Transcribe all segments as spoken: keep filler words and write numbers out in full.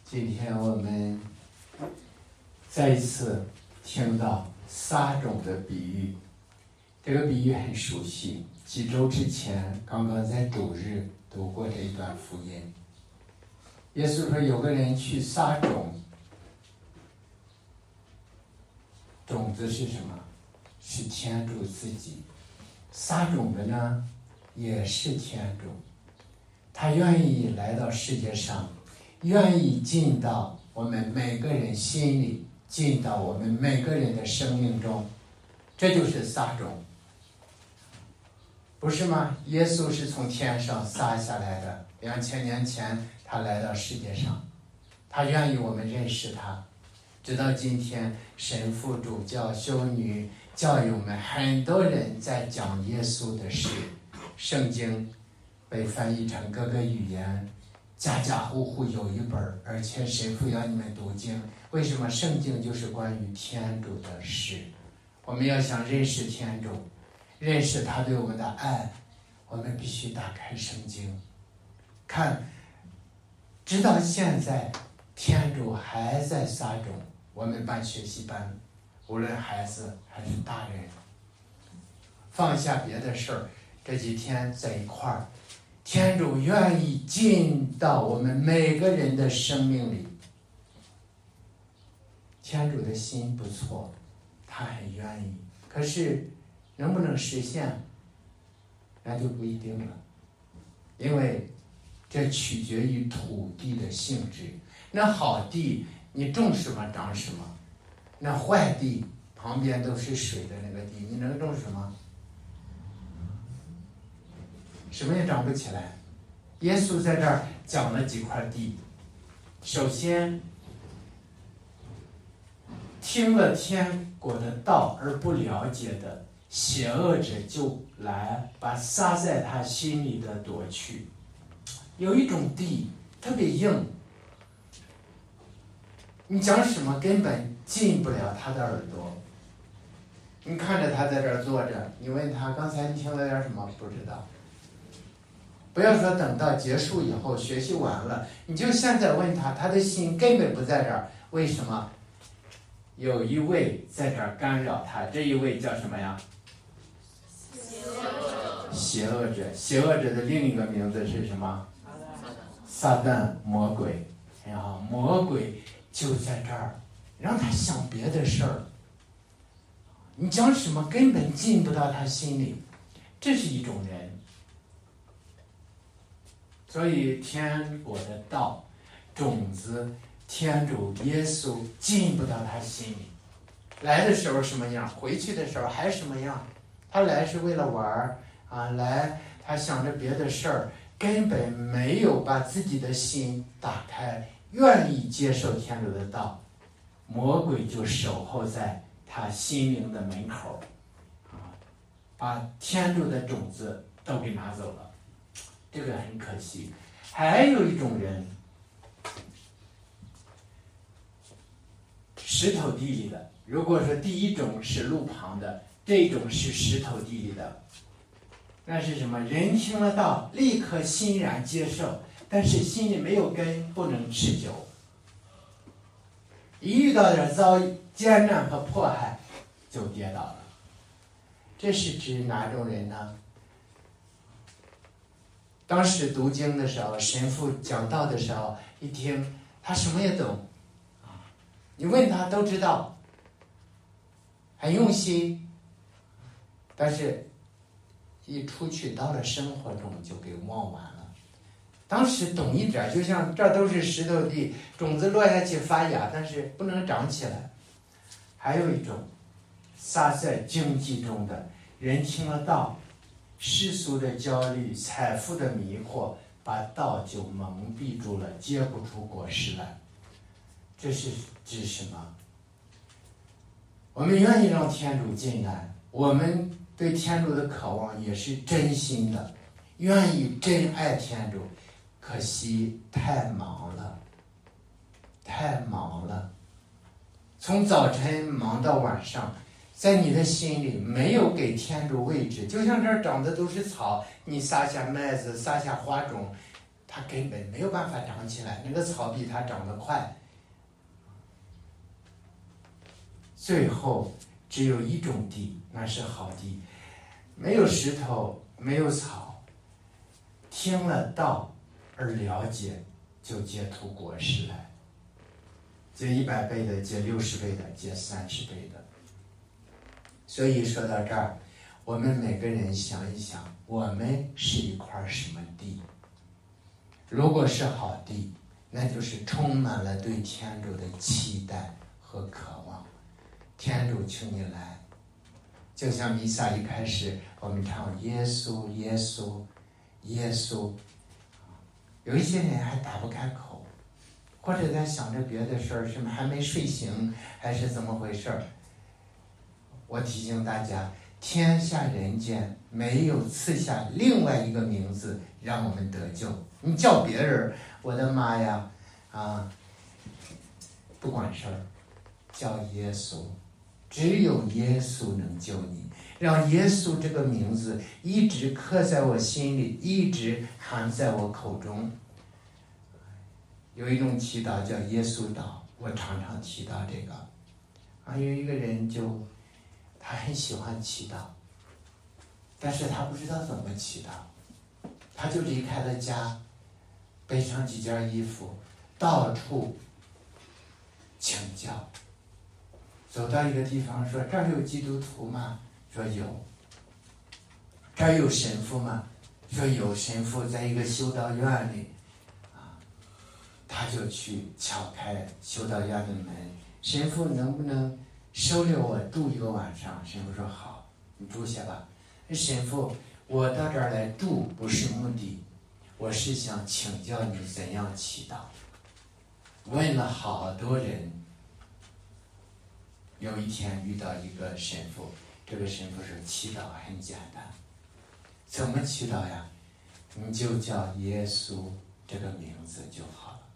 今天我们再一次听到撒种的比喻，这个比喻很熟悉。几周之前，刚刚在主日读过这一段福音。耶稣说，有个人去撒种，种子是什么？是天主自己。撒种的呢，也是天主。他愿意来到世界上，愿意进到我们每个人心里，进到我们每个人的生命中，这就是撒种，不是吗？耶稣是从天上撒下来的，两千年前他来到世界上，他愿意我们认识他。直到今天，神父、主教、修女、教友们，很多人在讲耶稣的事，圣经被翻译成各个语言，家家户户有一本，而且神父要你们读经。为什么？圣经就是关于天主的事。我们要想认识天主，认识他对我们的爱，我们必须打开圣经，看，直到现在，天主还在撒种。我们办学习班，无论孩子还是大人，放下别的事儿，这几天在一块儿，天主愿意进到我们每个人的生命里。天主的心不错，他很愿意，可是能不能实现，那就不一定了，因为这取决于土地的性质。那好地，你种什么长什么，那坏地旁边都是水的那个地，你能种什么？什么也长不起来。耶稣在这儿讲了几块地，首先，听了天国的道而不了解的邪恶者就来把撒在他心里的夺去。有一种地特别硬，你讲什么根本进不了他的耳朵。你看着他在这儿坐着，你问他刚才你听了点什么？不知道。不要说等到结束以后学习完了，你就现在问他，他的心根本不在这儿。为什么？有一位在这儿干扰他，这一位叫什么呀？邪恶者。邪恶者的另一个名字是什么？撒旦，魔鬼。然后魔鬼就在这儿，让他想别的事儿。你讲什么根本进不到他心里，这是一种人。所以天国的道，种子，天主耶稣进不到他心里。来的时候什么样，回去的时候还什么样。他来是为了玩啊，来他想着别的事儿，根本没有把自己的心打开，愿意接受天主的道。魔鬼就守候在他心灵的门口，啊，把天主的种子都给拿走了。这个很可惜。还有一种人，石头地里的。如果说第一种是路旁的，这种是石头地里的，那是什么？人听了道，立刻欣然接受，但是心里没有根，不能持久。一遇到点遭艰难和迫害，就跌倒了。这是指哪种人呢？当时读经的时候，神父讲道的时候，一听他什么也懂，啊，你问他都知道，很用心，但是一出去到了生活中就给忘完了。当时懂一点，就像这都是石头地，种子落下去发芽，但是不能长起来。还有一种撒在经济中的人，听了道，世俗的焦虑，财富的迷惑，把道就蒙蔽住了，结不出果实来。这是指什么？我们愿意让天主进来，我们对天主的渴望也是真心的，愿意真爱天主，可惜太忙了，太忙了，从早晨忙到晚上，在你的心里没有给天主位置。就像这儿长的都是草，你撒下麦子，撒下花种， 它根本没有办法长起来，那个草比它长得快。最后只有一种地，那是好地，没有石头，没有草，听了道而了解，就结出果实来，结一百倍的，结六十倍的，结三十倍的。所以说到这儿，我们每个人想一想，我们是一块什么地？如果是好地，那就是充满了对天主的期待和渴望。天主求你来，就像弥撒一开始我们唱耶稣耶稣耶稣，有一些人还打不开口，或者在想着别的事儿，什么还没睡醒还是怎么回事儿。我提醒大家，天下人间没有赐下另外一个名字让我们得救。你叫别人，我的妈呀，啊，不管事儿，叫耶稣，只有耶稣能救你。让耶稣这个名字一直刻在我心里，一直含在我口中。有一种祈祷叫耶稣祷，我常常提到这个。啊，有一个人就他很喜欢祈祷，但是他不知道怎么祈祷，他就离开了家，背上几件衣服，到处请教。走到一个地方说：“这儿有基督徒吗？”说有。这儿有神父吗？说有神父，在一个修道院里。啊，他就去敲开修道院的门，神父能不能收留我住一个晚上？神父说好，你住下吧。神父，我到这儿来住不是目的，我是想请教你怎样祈祷。问了好多人，有一天遇到一个神父，这个神父说祈祷很简单，怎么祈祷呀？你就叫耶稣这个名字就好了。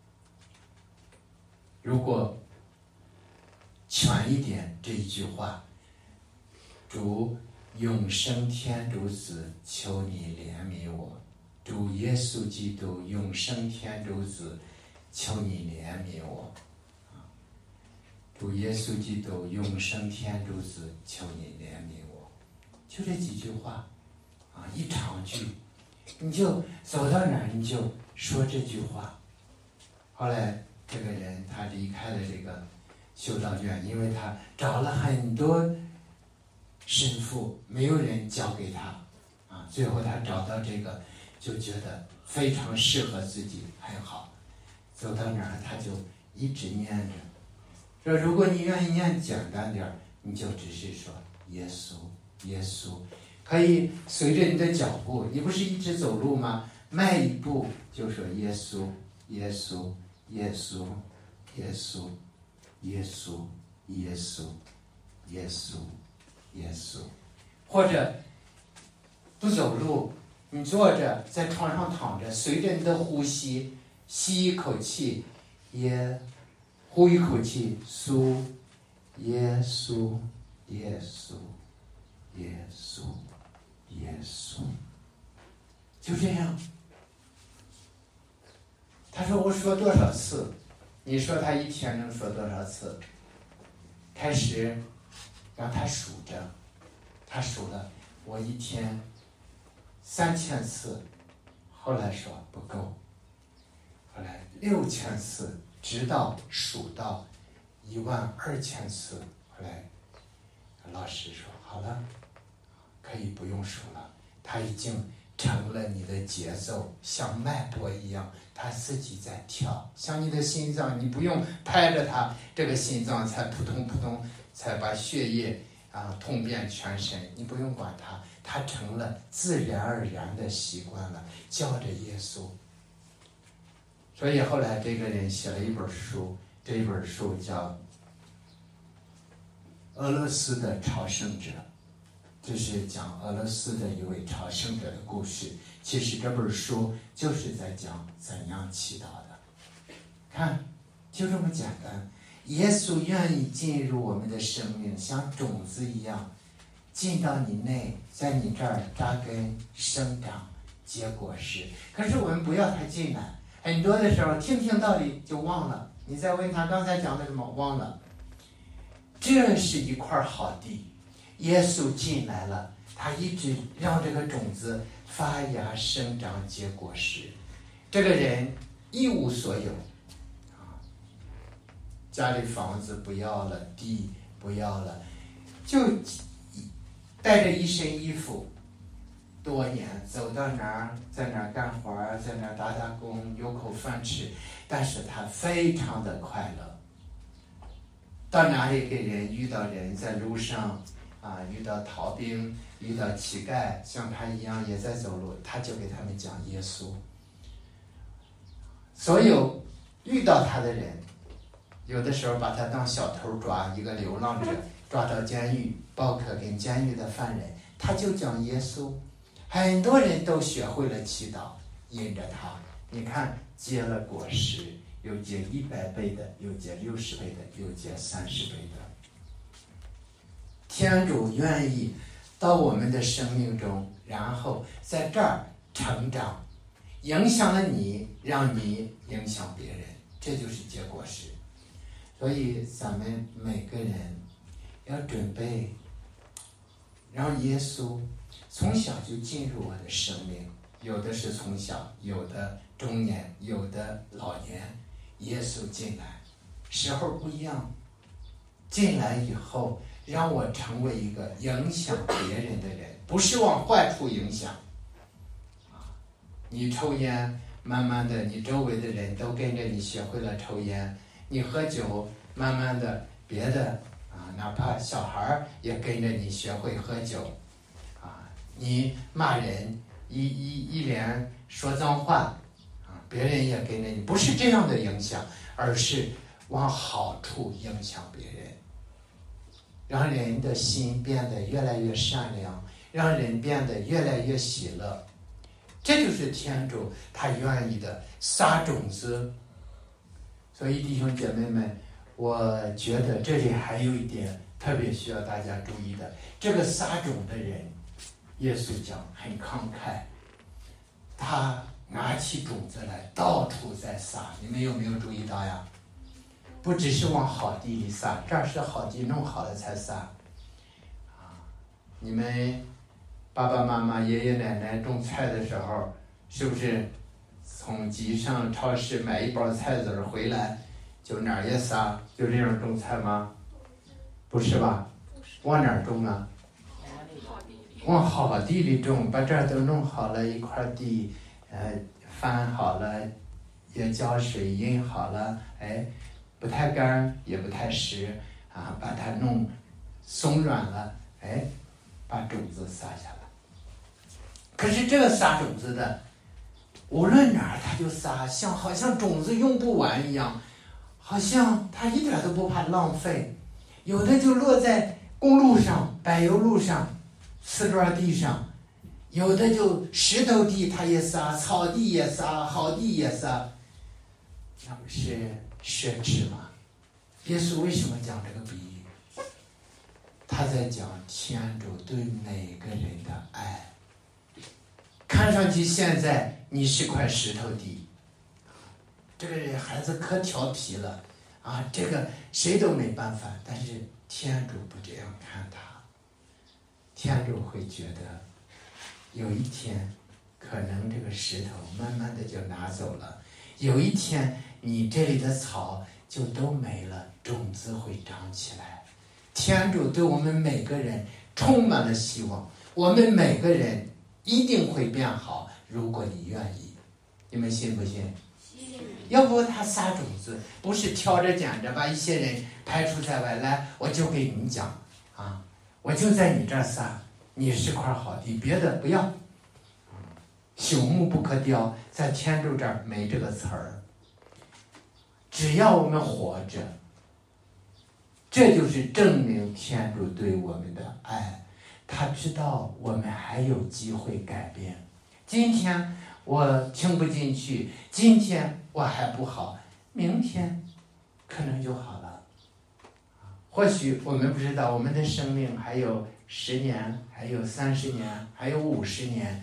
如果全一点这一句话，主永生天主子，求你怜悯我。主耶稣基督永生天主子，求你怜悯我。主耶稣基督永生天主子，求你怜悯我。就这几句话啊，一长句，你就走到哪儿你就说这句话。后来这个人他离开了这个修道院，因为他找了很多神父，没有人教给他啊。最后他找到这个，就觉得非常适合自己，很好。走到哪儿他就一直念着，说如果你愿意念简单点儿，你就只是说耶稣耶稣，可以随着你的脚步，你不是一直走路吗？迈一步就说耶稣耶稣耶稣耶稣耶稣耶稣耶稣耶稣，或者不走路，你坐着在床上躺着，随着你的呼吸，吸一口气耶，呼一口气苏，耶稣耶稣耶稣耶稣，就这样。他说我说多少次？你说他一天能说多少次？开始让他数着，他数了，我一天三千次，后来说不够，后来六千次，直到数到一万二千次，后来老师说好了，可以不用数了，他已经成了你的节奏，像脉搏一样，它自己在跳，像你的心脏，你不用拍着它，这个心脏才扑通扑通，才把血液啊通遍全身，你不用管它，它成了自然而然的习惯了，叫着耶稣。所以后来这个人写了一本书，这本书叫《俄罗斯的朝圣者》。这是讲俄罗斯的一位朝圣者的故事。其实这本书就是在讲怎样祈祷的。看，就这么简单。耶稣愿意进入我们的生命，像种子一样进到你内，在你这儿扎根生长， 结果实。可是我们不要他进来，很多的时候听听道理就忘了。你再问他刚才讲的什么，忘了。这是一块好地，耶稣进来了，他一直让这个种子发芽生长结果实。这个人一无所有，啊，家里房子不要了，地不要了，就带着一身衣服，多年走到哪儿，在哪儿干活，在哪儿打打工，有口饭吃，但是他非常的快乐。到哪里给人遇到人，在路上啊，遇到逃兵，遇到乞丐，像他一样也在走路，他就给他们讲耶稣。所有遇到他的人，有的时候把他当小偷抓，一个流浪者抓到监狱，包括跟监狱的犯人，他就讲耶稣。很多人都学会了祈祷，因着他，你看结了果实，有结一百倍的，有结六十倍的，有结三十倍的。天主愿意到我们的生命中，然后在这儿成长，影响了你，让你影响别人，这就是结果实。所以咱们每个人要准备，让耶稣从小就进入我的生命，有的是从小，有的中年，有的老年，耶稣进来，时候不一样。进来以后，让我成为一个影响别人的人，不是往坏处影响。你抽烟，慢慢的，你周围的人都跟着你学会了抽烟；你喝酒，慢慢的，别的啊，哪怕小孩也跟着你学会喝酒。啊，你骂人，一一一连说脏话，啊，别人也跟着你，不是这样的影响，而是往好处影响别人，让人的心变得越来越善良，让人变得越来越喜乐。这就是天主他愿意的撒种子。所以弟兄姐妹们，我觉得这里还有一点特别需要大家注意的，这个撒种的人，耶稣讲很慷慨，他拿起种子来到处在撒。你们有没有注意到呀？不只是往好地里撒，这儿是好地，弄好了才撒。啊，你们爸爸妈妈、爷爷奶奶种菜的时候，是不是从集上超市买一包菜籽回来，就哪儿也撒，就这样种菜吗？不是吧？往哪儿种啊？往好地里种，把这儿都弄好了，一块地，呃，翻好了，也浇水阴好了，哎，不太干也不太湿啊，把它弄松软了，哎，把种子撒下来。可是这个撒种子的，无论哪儿他就撒，像好像种子用不完一样，好像他一点都不怕浪费。有的就落在公路上、柏油路上、瓷砖地上，有的就石头地他也撒，草地也撒，好地也撒，那不是奢侈吗？耶稣为什么讲这个比喻？他在讲天主对每个人的爱。看上去现在你是块石头地，这个人孩子可调皮了啊，这个谁都没办法，但是天主不这样看他。天主会觉得有一天可能这个石头慢慢的就拿走了，有一天你这里的草就都没了，种子会长起来。天主对我们每个人充满了希望，我们每个人一定会变好，如果你愿意。你们信不信？信。要不他撒种子不是挑着拣着把一些人排除在外，来我就给你讲啊，我就在你这儿撒，你是块好地，别的不要。朽木不可雕，在天主这儿没这个词儿。只要我们活着，这就是证明天主对我们的爱。他知道我们还有机会改变。今天我听不进去，今天我还不好，明天可能就好了。或许我们不知道，我们的生命还有十年，还有三十年，还有五十年。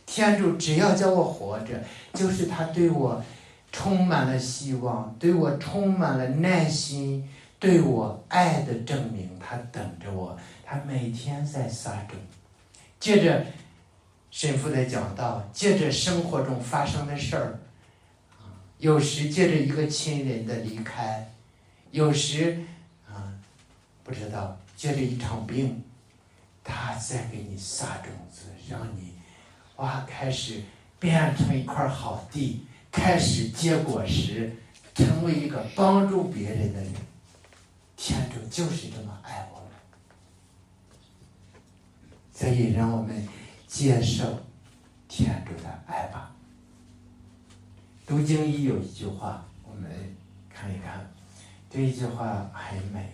天主只要叫我活着，就是他对我充满了希望，对我充满了耐心，对我爱的证明。他等着我，他每天在撒种。接着神父的讲道，接着生活中发生的事儿，有时借着一个亲人的离开，有时啊不知道借着一场病，他在给你撒种子，让你哇开始变成一块好地，开始结果实，成为一个帮助别人的人。天主就是这么爱我们，所以让我们接受天主的爱吧。读经一有一句话，我们看一看，这一句话很美。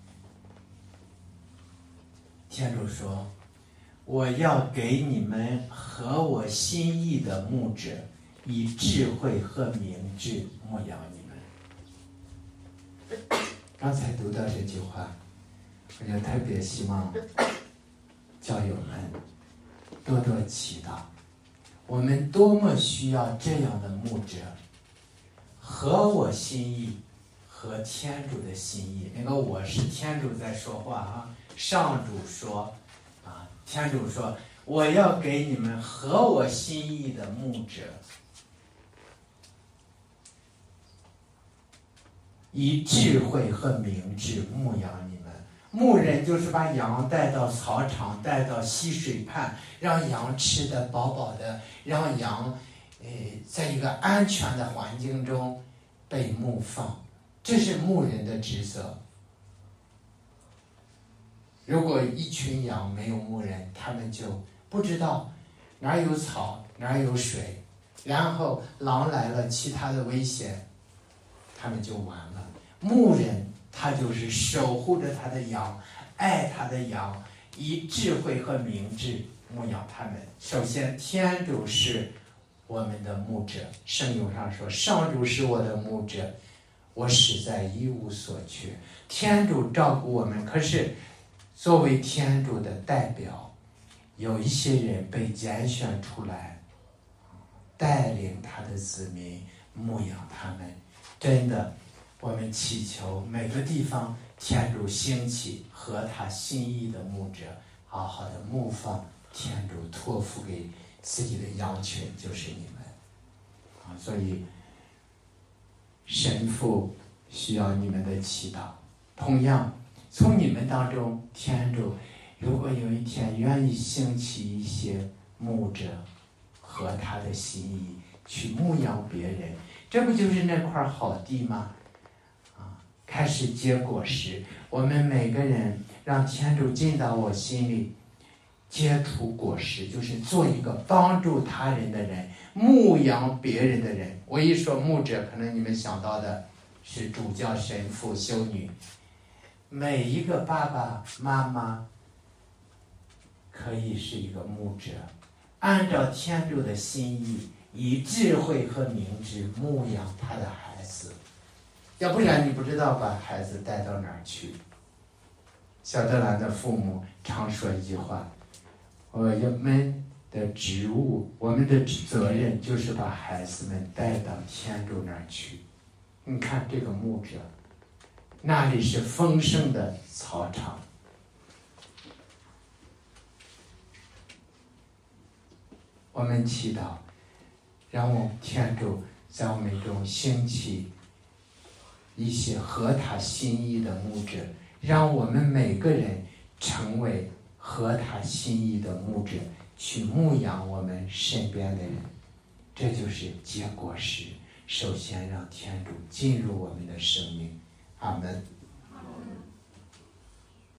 天主说，我要给你们合我心意的牧者，以智慧和明智牧养你们。刚才读到这句话，我就特别希望教友们多多祈祷，我们多么需要这样的牧者，合我心意，合天主的心意。那个我是天主在说话啊，上主说啊，天主说我要给你们合我心意的牧者，以智慧和明智牧养你们。牧人就是把羊带到草场，带到溪水畔，让羊吃得饱饱的，让羊呃在一个安全的环境中被牧放，这是牧人的职责。如果一群羊没有牧人，他们就不知道哪儿有草，哪儿有水，然后狼来了，其他的危险，他们就完了。牧人他就是守护着他的羊，爱他的羊，以智慧和明智牧养他们。首先，天主是我们的牧者，圣咏上说，上主是我的牧者，我实在一无所缺。天主照顾我们，可是作为天主的代表，有一些人被拣选出来，带领他的子民，牧养他们。真的，我们祈求每个地方天主兴起合他心意的牧者，好好的牧放天主托付给自己的羊群，就是你们啊！所以神父需要你们的祈祷。同样，从你们当中，天主如果有一天愿意兴起一些牧者，合他的心意去牧养别人，这不就是那块好地吗？开始结果实，我们每个人让天主进到我心里，结出果实，就是做一个帮助他人的人，牧养别人的人。我一说牧者，可能你们想到的是主教、神父、修女。每一个爸爸妈妈可以是一个牧者，按照天主的心意，以智慧和明智牧养他的孩子。要不然你不知道把孩子带到哪儿去。小德兰的父母常说一句话，我们的职务，我们的责任就是把孩子们带到天主那儿去。你看这个牧者，那里是丰盛的草场，我们祈祷，让我们天主在我们中兴起一些合他心意的牧者，让我们每个人成为合他心意的牧者，去牧养我们身边的人。这就是结果实。首先让天主进入我们的生命。阿门。